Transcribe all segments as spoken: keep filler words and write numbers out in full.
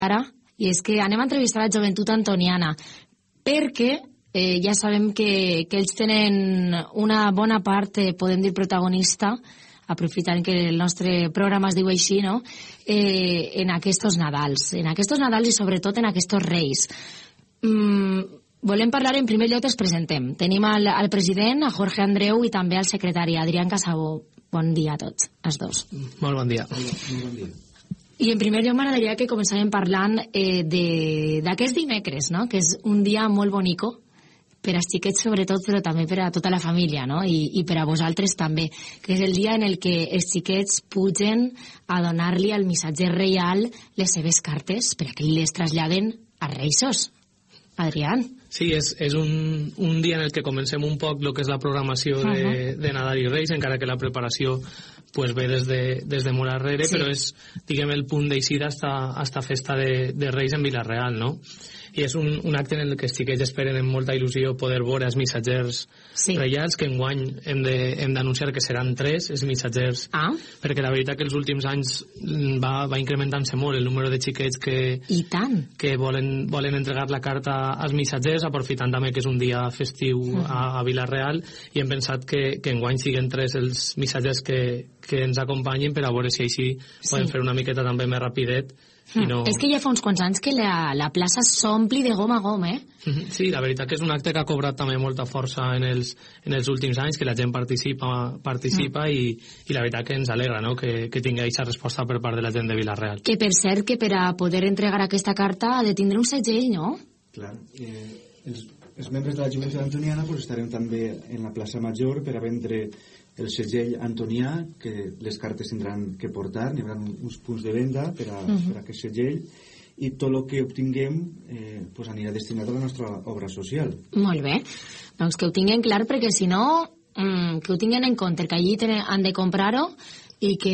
ara, i és que anem a entrevistar la joventut antoniana, perquè eh, ja sabem que, que ells tenen una bona part, eh, podem dir protagonista, aprofitant que el nostre programa es diu així, no? Eh, en aquests Nadals, en aquests Nadals i sobretot en aquests Reis. Mm, volem parlar, en primer lloc els presentem. Tenim al, al president, a Jorge Andreu, i també al secretari, Adrián Casabó. Bon dia a tots, els dos. Molt bon dia. Molt bon dia. I en primer lloc m'agradaria que començàvem parlant eh, d'aquest dimecres, no? Que és un dia molt bonico per als xiquets sobretot, però també per a tota la família, no? I, i per a vosaltres també, que és el dia en el que els xiquets pugen a donar-li al missatger reial les seves cartes per a que les traslladen a Reixos. Adrián. Sí, és, és un, un dia en el que comencem un poc el que és la programació de, uh-huh. de Nadal i Reis, encara que la preparació pues, ve des de, des de molt arrere, sí. Però és, diguem, el punt d'eixida hasta, hasta festa de, de Reis en Vila-real, no? I és un, un acte en el que els xiquets esperen amb molta il·lusió poder veure els missatgers sí. reials, que enguany hem d'anunciar que seran tres, els missatgers, ah. perquè la veritat que els últims anys va, va incrementant-se molt el número de xiquets que, I tant. que volen, volen entregar la carta als missatgers, aprofitant també que és un dia festiu uh-huh. a, a Vila-real, i hem pensat que, que enguany siguen tres els missatgers que, que ens acompanyin per a veure si així sí. podem fer una miqueta també més rapidet. Mm. No... És que ja fa uns quants anys que la, la plaça s'ompli de gom a gom, eh? Sí, la veritat que és un acte que ha cobrat també molta força en els, en els últims anys, que la gent participa, participa mm. i, i la veritat que ens alegra, no?, que, que tingui aquesta resposta per part de la gent de Vila-real. Que per cert, que per a poder entregar aquesta carta ha de tindre un segell, no? Clar. Eh, els, els membres de la joventut antoniana pues, estarem també en la plaça Major per a vendre el segell antonià, que les cartes tindran que portar, n'hi haurà uns punts de venda per a, uh-huh. per a aquest segell, i tot el que obtinguem eh, pues anirà destinat a la nostra obra social. Molt bé, doncs que ho tinguem clar, perquè si no, mm, que ho tinguin en compte, que allí tenen, han de comprar-ho i que...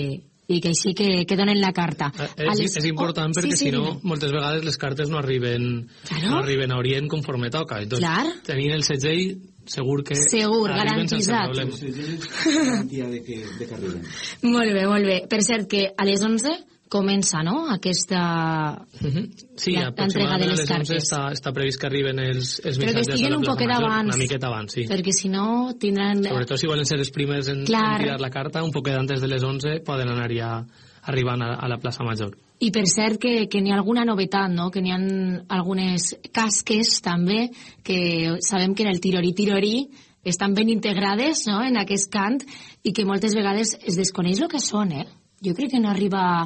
i que així que, que donen la carta. Eh, és, les... és important oh, perquè sí, sí, si no, dime. Moltes vegades les cartes no arriben, claro. no arriben a Orient conforme toca. Entonces, clar. Tenint el segell, segur que segur, garantitzat. El segell és garantia de que, de que arriben. Molt bé, molt bé. Per cert, que a les onze comença, no?, aquesta uh-huh. sí, l'entrega de les cartes. Està, està previst que arriben els, els però que estiguen un poquet abans. Una miqueta abans, sí. Perquè si no tindran... Sobretot si volen ser els primers en, en tirar la carta, un poquet antes de les onze poden anar ja arribant a, a la plaça Major. I per cert que, que n'hi ha alguna novetat, no?, que n'hi ha algunes casques també, que sabem que en el tirorí-tirorí estan ben integrades, no?, en aquest cant, i que moltes vegades es desconeix el que són, eh? Jo crec que no arriba...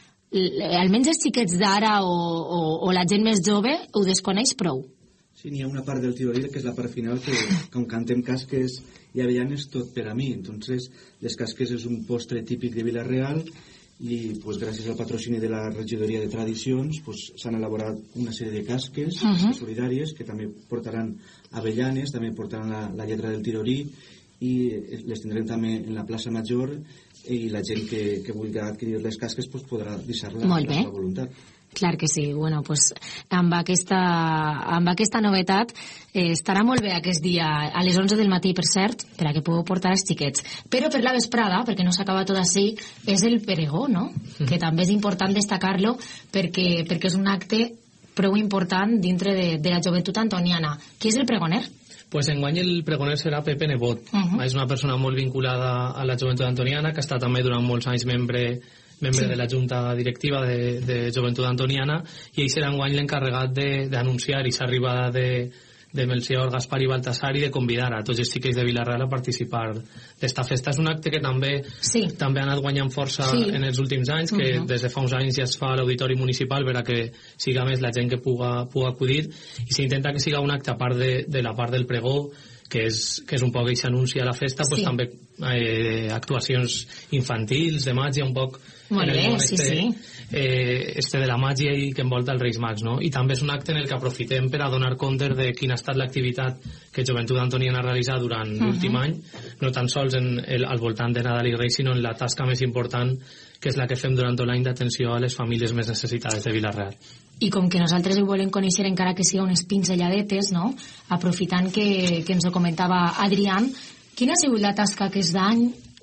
almenys els xiquets d'ara o, o, o la gent més jove ho desconeix prou. Sí, n'hi ha una part del tirorí que és la part final que com cantem casques i avellanes tot per a mi. Entonces, les casques és un postre típic de Vila-real i pues, gràcies al patrocini de la regidoria de tradicions pues, s'han elaborat una sèrie de casques uh-huh. solidàries que també portaran avellanes, també portaran la, la lletra del tirorí i les tindrem també en la plaça Major i la gent que, que vulgui adquirir les casques pues, podrà deixar-la a la seva voluntat. Clar que sí. Bueno, pues, amb, aquesta, amb aquesta novetat eh, estarà molt bé aquest dia a les onze del matí, per cert, per a que pugueu portar els xiquets. Però per la vesprada, perquè no s'acaba tot així, és el pregó, no? Mm. Que també és important destacar-lo perquè, perquè és un acte prou important dintre de, de la joventut antoniana. Qui és el pregoner? Pues enguany el pregoner serà Pepe Nebot. Uh-huh. És una persona molt vinculada a la joventut antoniana, que ha estat també durant molts anys membre, membre sí. de la junta directiva de, de joventut antoniana, i ell serà enguany l'encarregat d'anunciar aquesta arribada de, de Melcior, Gaspar i Baltasar i de convidar a tots els xiquets de Vila-real a participar d'esta festa. És un acte que també sí. també ha anat guanyant força sí. en els últims anys, que uh-huh. des de fa uns anys ja es fa a l'Auditori Municipal per a que siga més la gent que puga, puga acudir, i s'intenta que siga un acte a part de, de la part del pregó, que és, que és un poc que s'anuncia a la festa, sí. pues, també eh, actuacions infantils, de màgia, un poc molt en el bé, món sí, este, sí. Eh, este de la màgia i que envolta els Reis Mags, no? I també és un acte en el que aprofitem per a donar compte de quina ha estat l'activitat que Joventut Antoniana ha realitzat durant uh-huh. l'últim any, no tan sols en el, al voltant de Nadal i Reis, sinó en la tasca més important, que és la que fem durant tot l'any d'atenció a les famílies més necessitades de Vila-real. I com que nosaltres ho volem conèixer encara que siga unes pinzelladetes, no?, aprofitant que, que ens ho comentava Adrián, quina ha sigut la tasca aquest any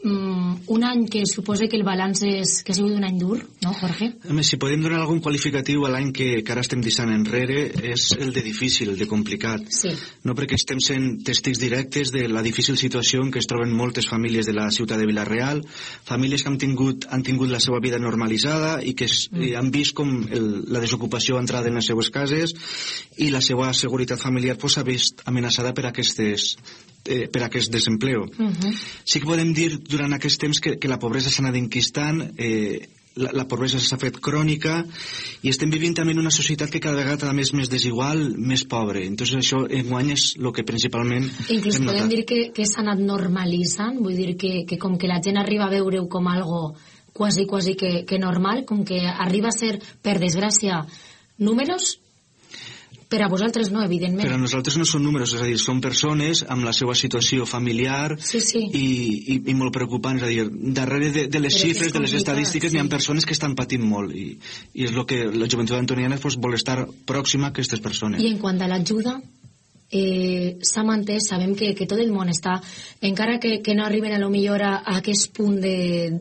mm, un any que suposa que el balanç és, que ha sigut un any dur, no, Jorge? Si podem donar algun qualificatiu a l'any que, que ara estem deixant enrere, és el de difícil, el de complicat. Sí. No, perquè estem sent testigs directes de la difícil situació en què es troben moltes famílies de la ciutat de Vila-real, famílies que han tingut, han tingut la seva vida normalitzada i que es, mm. han vist com el, la desocupació ha entrat en les seues cases i la seva seguretat familiar pues, s'ha vist amenaçada per aquestes Eh, per aquest desempleo. Uh-huh. Sí que podem dir durant aquest temps que, que la pobresa s'ha anat enquistant, eh, la, la pobresa s'ha fet crònica i estem vivint també en una societat que cada vegada també és més desigual, més pobre. Entonces això enguany és el que principalment inclús hem podem notat. Dir que, que s'ha anat normalitzant, vull dir que, que com que la gent arriba a veure-ho com algo quasi, quasi que, que normal, com que arriba a ser, per desgràcia, números. Per a vosaltres no, evidentment. Per a nosaltres no són números, és a dir, són persones amb la seva situació familiar sí, sí. I, i, i molt preocupants. És a dir, darrere de, de les Però xifres, de les estadístiques, sí. N'hi ha persones que estan patint molt i, i és el que la joventut antoniana pues, vol estar pròxima a aquestes persones. I en quant a l'ajuda, eh, s'ha mantès, sabem que, que tot el món està, encara que, que no arriben a lo millor a, a aquest punt de,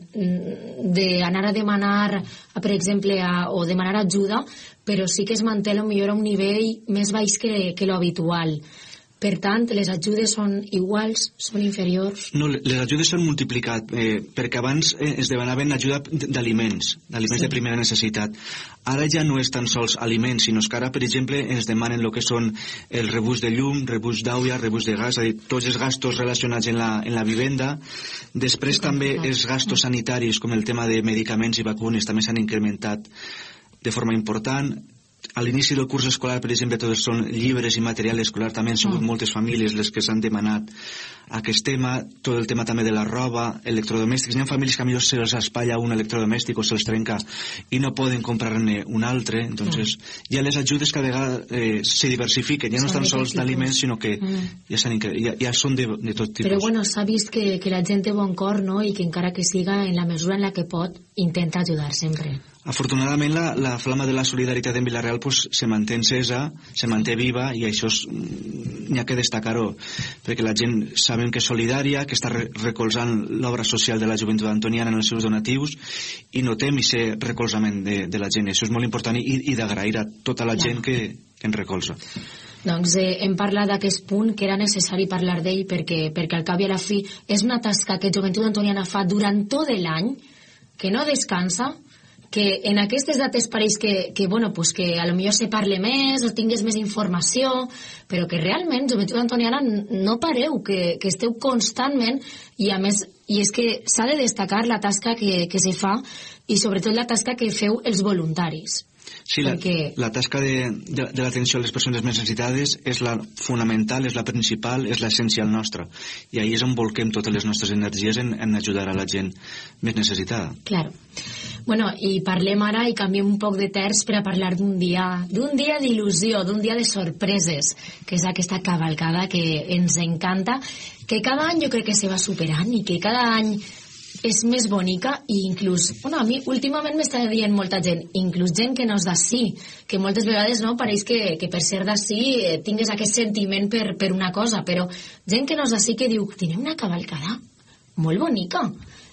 de anar a demanar, a, per exemple, a, o demanar ajuda, però sí que es manté a lo millor a un nivell més baix que, que lo habitual. Per tant, les ajudes són iguals, són inferiors? No, les ajudes s'han multiplicat, eh, perquè abans eh, es demanaven ajuda d'aliments, d'aliments sí. de primera necessitat. Ara ja no és tan sols aliments, sinó que ara, per exemple, ens demanen el que són el rebuig de llum, rebuig d'aigua, rebuig de gas, és a dir, tots els gastos relacionats en la, en la vivenda. Després sí, també clar. Els gastos sanitaris, com el tema de medicaments i vacunes, també s'han incrementat de forma important. A l'inici del curs escolar, per exemple, tots són llibres i material escolar, també han sigut mm. moltes famílies les que s'han demanat aquest tema, tot el tema també de la roba, electrodomèstics. Hi ha famílies que millor se'ls espatlla un electrodomèstic o se'ls trenca i no poden comprar-ne un altre, entonces mm. ja les ajudes cada vegada eh, se diversifiquen, ja no estan sols d'aliments, sinó que mm. ja, ja, ja són de, de tot tipus. Però bueno, s'ha vist que, que la gent té bon cor, no?, i que encara que siga en la mesura en la que pot, intenta ajudar sempre. Afortunadament la, la flama de la solidaritat en Vila-real pues, se manté encesa, se manté viva i això n'hi ha que destacar-ho, perquè la gent sabem que és solidària, que està re recolzant l'obra social de la joventut antoniana en els seus donatius i notem aquest recolzament de, de la gent. Això és molt important i, i d'agrair a tota la gent que, que ens recolza. Doncs eh, hem parlat d'aquest punt que era necessari parlar d'ell perquè, perquè al cap i a la fi és una tasca que Joventut Antoniana fa durant tot l'any, que no descansa, que en aquestes dates pareix que, que, bueno, pues que a lo millor se parle més o tingues més informació, però que realment Joventut Antoniana no pareu, que, que esteu constantment i a més, i és que s'ha de destacar la tasca que, que se fa i sobretot la tasca que feu els voluntaris. Sí, perquè... la, la tasca de, de, de l'atenció a les persones més necessitades és la fonamental, és la principal, és l'essencial nostra. I ahí és on volquem totes les nostres energies en, en ajudar a la gent més necessitada. Claro. Bueno, i parlem ara i canviem un poc de terç per a parlar d'un dia, d'un dia d'il·lusió, d'un dia de sorpreses, que és aquesta cavalcada que ens encanta, que cada any jo crec que se va superant i que cada any és més bonica i inclús, bueno, a mi últimament m'està dient molta gent, inclús gent que no és d'ací, que moltes vegades no pareix que, que per ser d'ací eh, tingues aquest sentiment per, per una cosa, però gent que no és d'ací que diu, tenim una cavalcada molt bonica,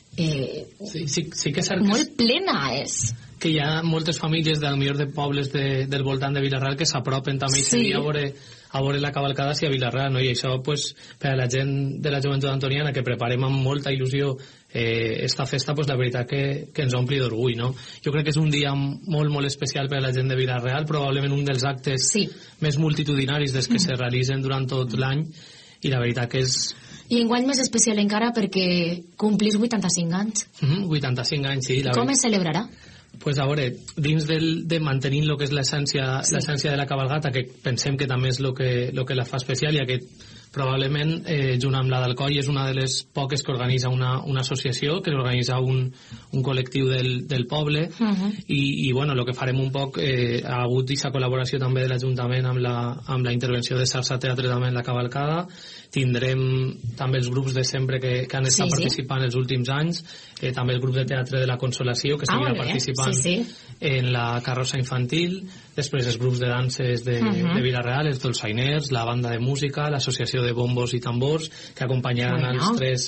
eh, sí, sí, sí que és cert molt plena és. Que hi ha moltes famílies del millor de pobles de, del voltant de Vila-real que s'apropen també sí. a veure a veure la cavalcada si a Vila-real, no? I això pues, per a la gent de la joventut antoniana que preparem amb molta il·lusió eh, esta festa, pues, la veritat que, que ens ompli d'orgull, no? Jo crec que és un dia molt, molt especial per a la gent de Vila-real, probablement un dels actes sí. més multitudinaris des que mm. se realitzen durant tot l'any i la veritat que és... I enguany més especial encara perquè complís vuitanta-cinc anys. Mm-hmm, vuitanta-cinc anys, sí. La Com es celebrarà? Pues a veure, dins del, de mantenint el que és l'essència sí. l'essència de la cabalgata, que pensem que també és el que, lo que la fa especial, i aquest probablement, eh, junt amb la d'Alcoi, és una de les poques que organitza una, una associació, que organitza un, un col·lectiu del, del poble, uh-huh. i, i bueno, el que farem un poc, eh, ha hagut aquesta col·laboració també de l'Ajuntament amb la, amb la intervenció de Sarsa Teatre també en la cavalcada, tindrem també els grups de sempre que, que han estat sí, participant sí. els últims anys, eh, també el grup de teatre de la Consolació que seguirà ah, participant sí, sí. en la carrossa infantil, després els grups de danses de, uh-huh. de Vila-real, els dolçainers, la banda de música, l'associació de bombos i tambors que acompanyaran bueno. els tres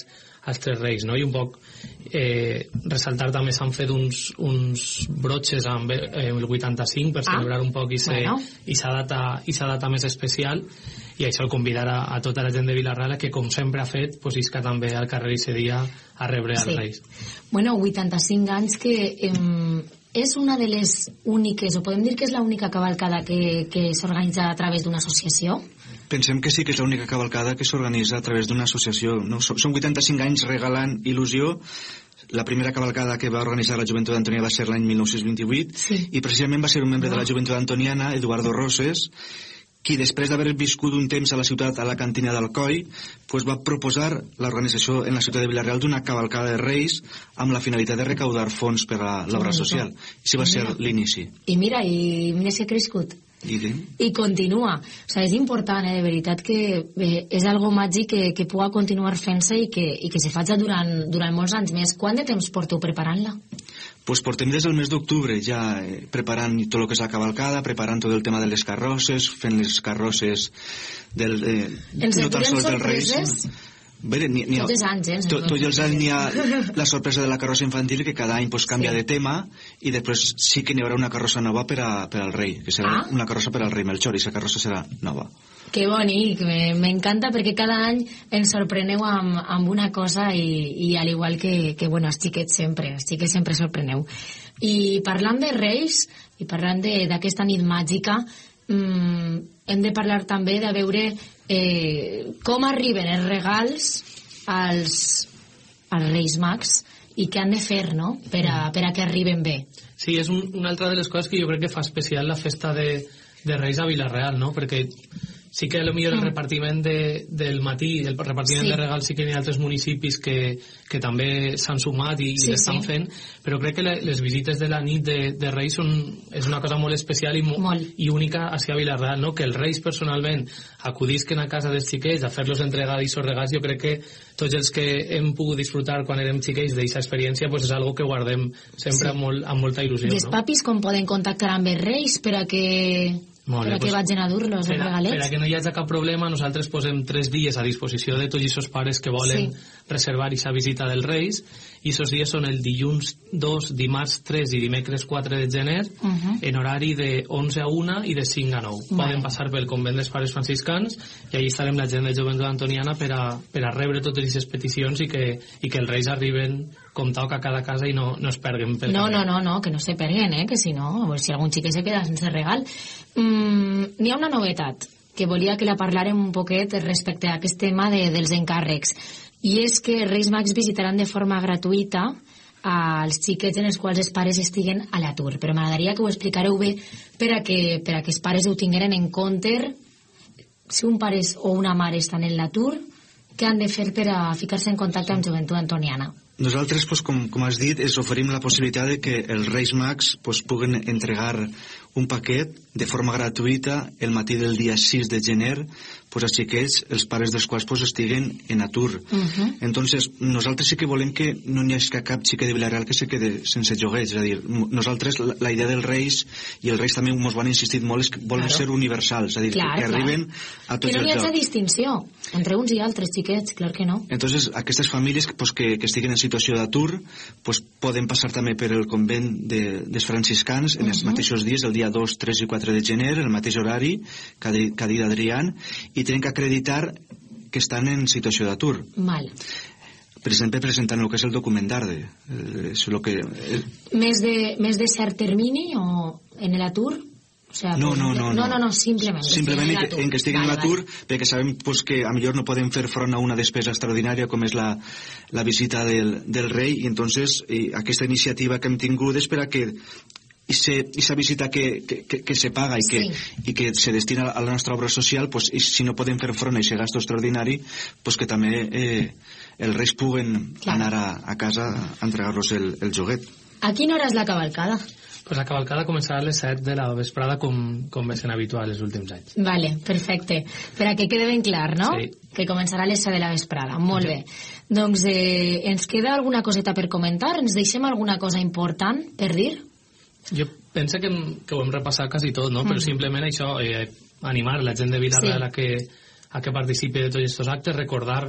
als tres reis, no? I un poc eh, ressaltar també s'han fet uns, uns broches amb eh, el vuitanta-cinc per celebrar ah, un poc i bueno. data, data més especial, i això el convidar a, a tota la gent de Vila-real que com sempre ha fet, pues isca també al carrer ese dia a rebre sí. als reis. Bueno, vuitanta-cinc anys que eh, és una de les úniques, o podem dir que és l'única cavalcada que, que s'organitza a través d'una associació? Pensem que sí que és l'única cavalcada que s'organitza a través d'una associació, no? Són vuitanta-cinc anys regalant il·lusió. La primera cavalcada que va organitzar la Joventut Antoniana va ser l'any mil nou-cents vint-i-vuit sí. i precisament va ser un membre no. de la Joventut Antoniana, Eduardo Roses, qui després d'haver viscut un temps a la ciutat, a la cantina d'Alcoi, pues va proposar l'organització en la ciutat de Vila-real d'una cavalcada de Reis amb la finalitat de recaudar fons per a l'obra social. I això va ser l'inici. I mira, i mira si ha crescut. I, I continua. O sigui, és important, eh, de veritat que eh, és algo màgic que, que pugui continuar fent-se i que, i que se faci durant, durant molts anys més. Quant de temps porteu preparant-la? Pues portem des del mes d'octubre ja eh, preparant tot el que és la cavalcada, preparant tot el tema de les carrosses, fent les carrosses del, eh, no tan sols del Reis. Bé, ni, ni, tots els anys, eh? Tots tot els anys n'hi ha la sorpresa de la carrossa infantil, que cada any pues, canvia sí. de tema, i després sí que n'hi haurà una carrossa nova per, a, per al rei, que serà ah. una carrossa per al rei Melchor, i la carrossa serà nova. Que bonic, m'encanta perquè cada any ens sorpreneu amb, amb una cosa i, i al igual que, que bueno, els xiquets sempre, els xiquets sempre sorpreneu. I parlant de Reis i parlant d'aquesta nit màgica, mmm, hem de parlar també de veure eh, com arriben els regals als, als Reis Mags i què han de fer, no?, per a, per a que arriben bé. Sí, és un, una altra de les coses que jo crec que fa especial la festa de, de Reis a Vila-real, no?, perquè sí que potser el repartiment de, del matí, el repartiment sí. de regals sí que hi ha altres municipis que, que també s'han sumat i, sí, i l'estan sí. fent, però crec que les visites de la nit de, de Reis són, és una cosa molt especial i, molt. i única hacia Vila-real, no? Que els Reis personalment acudisquen a casa dels xiquets a fer-los entregar aquests regals. Jo crec que tots els que hem pogut disfrutar quan érem xiquets d'aquesta experiència pues és algo que guardem sempre sí. amb, molt, amb molta il·lusió. I els no? papis com poden contactar amb els Reis per a que... Molt per bé, a que pues, vagin a dur-los els regalets? Per a que no hi hagi cap problema, nosaltres posem tres dies a disposició de tots aquests pares que volen sí. reservar aquesta visita dels Reis, i aquests dies són el dilluns dos, dimarts tres i dimecres quatre de gener, uh -huh. en horari de onze a una i de cinc a nou. Vale. Poden passar pel convent dels pares franciscans i allà estarem la gent de Joventut Antoniana per a, per a rebre totes aquestes peticions i que, i que els Reis arriben com toca a cada casa i no, no es perguen pel no, no, no, no, que no se perguen, eh? Que si no, pues, si algun xiquet se queda sense regal. Mm, n'hi ha una novetat que volia que la parlàrem un poquet respecte a aquest tema de, dels encàrrecs, i és que Reis Mags visitaran de forma gratuïta als xiquets en els quals els pares estiguen a l'atur, però m'agradaria que ho explicareu bé per a que, per a que els pares ho tingueren en compte. Si un pare o una mare estan en l'atur, què han de fer per a ficar-se en contacte amb Joventut Antoniana? Nosaltres, pues, com, com has dit, es oferim la possibilitat de que els Reis Mags pues, puguen entregar un paquet de forma gratuïta el matí del dia sis de gener pues, als xiquets, els pares dels quals pues, estiguen en atur. Uh-huh. Entonces, nosaltres sí que volem que no n'hi hagi cap xiquet de Vila-real que se quede sense joguets. És a dir, nosaltres, la, la idea dels Reis, i els Reis també ens ho han insistit molt, és que volen claro. ser universals, és a dir, clar, que, que arriben a tots els llocs. Que no hi hagi distinció entre uns i altres xiquets, clar que no. Entonces, aquestes famílies pues, que, que estiguen en situació d'atur pues, poden passar també per el convent de, dels franciscans en uh-huh. els mateixos dies, el dia dos, tres i quatre de gener, el mateix horari, cada, cada dia d'Adrián, i tenen que acreditar que estan en situació d'atur. Mal. Per exemple, presentant el que és el document d'Arde. Eh, és lo que... Eh... Més, de, més de cert termini o en l'atur? O sea, no, no, no, no, no, no, simplement. Simplement en que, en que estiguen vale, a l'atur, vale. perquè sabem pues, que a millor no poden fer front a una despesa extraordinària com és la, la visita del, del rei, i entonces i aquesta iniciativa que hem tingut és per a que aquesta visita que, que, que, que se paga i que, sí. i que se destina a la nostra obra social, pues, i si no podem fer front a aquest gasto extraordinari, pues que també eh, els reis puguen Clar. anar a, a casa a entregar-los el, el joguet. A quina hora és la cavalcada? Pues la cavalcada començarà a les set de la vesprada com, com és en habitual els últims anys. Vale, perfecte. Per a que quede ben clar, no? Sí. Que començarà a les set de la vesprada. Molt sí. bé. Doncs eh, ens queda alguna coseta per comentar? Ens deixem alguna cosa important per dir? Jo penso que, que ho hem repassat quasi tot, no? Mm. Però simplement això, eh, animar la gent de Vila-real sí. a, que, a que participi de tots aquests actes, recordar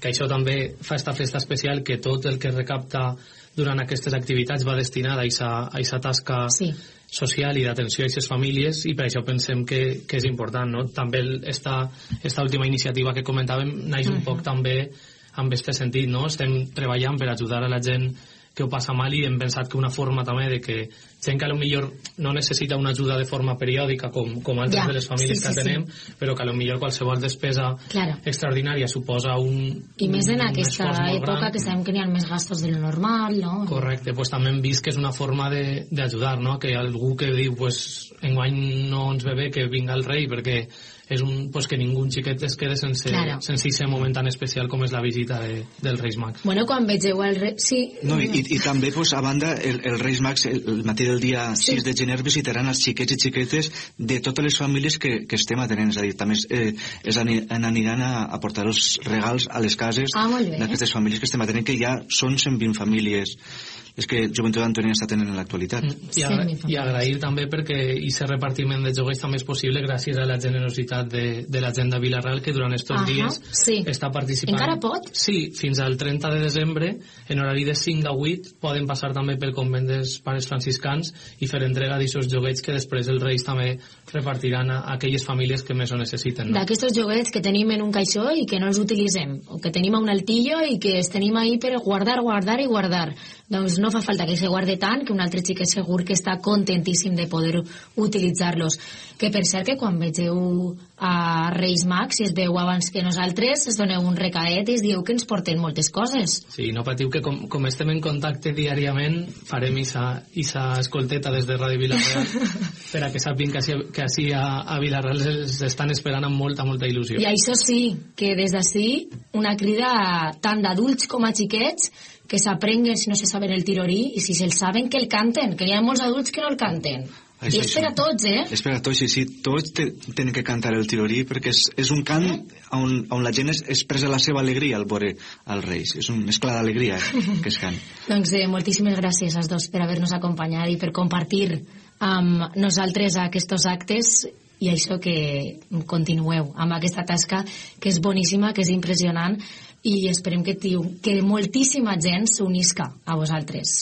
que això també fa esta festa especial, que tot el que recapta durant aquestes activitats va destinat a aquesta tasca sí. social i d'atenció a aquestes famílies, i per això pensem que, que és important, no? També esta, esta última iniciativa que comentàvem naix un uh -huh. poc també amb aquest sentit, no? Estem treballant per ajudar a la gent que ho passa mal, i hem pensat que una forma també de que gent que a lo millor no necessita una ajuda de forma periòdica com, com altres ja, de les famílies sí, sí, que tenem, sí. però que a lo millor qualsevol despesa claro. extraordinària suposa un i un, més en aquesta època gran. Que sabem que n'hi ha més gastos de lo normal, no? Correcte, pues també hem vist que és una forma d'ajudar, no? Que algú que diu pues, enguany no ens ve bé que vinga el rei perquè és un, pues, que ningú xiquet es quede sense, claro. sense ser moment tan especial com és la visita de, del Reis Mags. Bueno, quan vegeu el rei... Sí. No, i, i també, pues, a banda, el, el Reis Mags el, el matí del dia sí. sis de gener visitaran els xiquets i xiquetes de totes les famílies que, que estem atenent, és a dir, també eh, es aniran a, a portar els regals a les cases ah, d'aquestes famílies que estem atenent, que ja són cent vint famílies. És que Joventut d'Antònia està tenint en l'actualitat. I, agra I agrair també perquè aquest repartiment de joguets també és possible gràcies a la generositat de, de la gent de Vila-real, que durant aquests dies sí. està participant. Encara pot? Sí, fins al trenta de desembre, en horari de cinc a vuit, poden passar també pel convent dels pares franciscans i fer entrega d'aquests joguets que després els reis també repartiran a aquelles famílies que més ho necessiten. No? D'aquests joguets que tenim en un caixó i que no els utilitzem, o que tenim a un altillo i que els tenim ahí per guardar, guardar i guardar. Doncs no fa falta que se guarde tant, que un altre xic és segur que està contentíssim de poder utilitzar-los. Que per cert que quan vegeu a Reis Mags, si es veu abans que nosaltres, es doneu un recadet i es diu que ens porten moltes coses. Sí, no patiu que com, com estem en contacte diàriament, farem isa, isa escolteta des de Ràdio Vila-real per a que sàpiguen que així, que així a, a Vila-real els estan esperant amb molta, molta il·lusió. I això sí, que des d'ací una crida tant d'adults com a xiquets que s'aprenguen si no se saben el tirorí, i si se'l saben que el canten, que hi ha molts adults que no el canten. Això, I és per a tots, eh? És per a tots, sí, sí. Tots te, tenen que cantar el tirorí perquè és, és un cant on, on la gent es, expressa la seva alegria al veure als Reis. És un mescla d'alegria que es cant. Doncs eh, moltíssimes gràcies als dos per haver-nos acompanyat i per compartir amb nosaltres aquests actes, i això que continueu amb aquesta tasca que és boníssima, que és impressionant, i esperem que, tiu, que moltíssima gent s'unisca a vosaltres.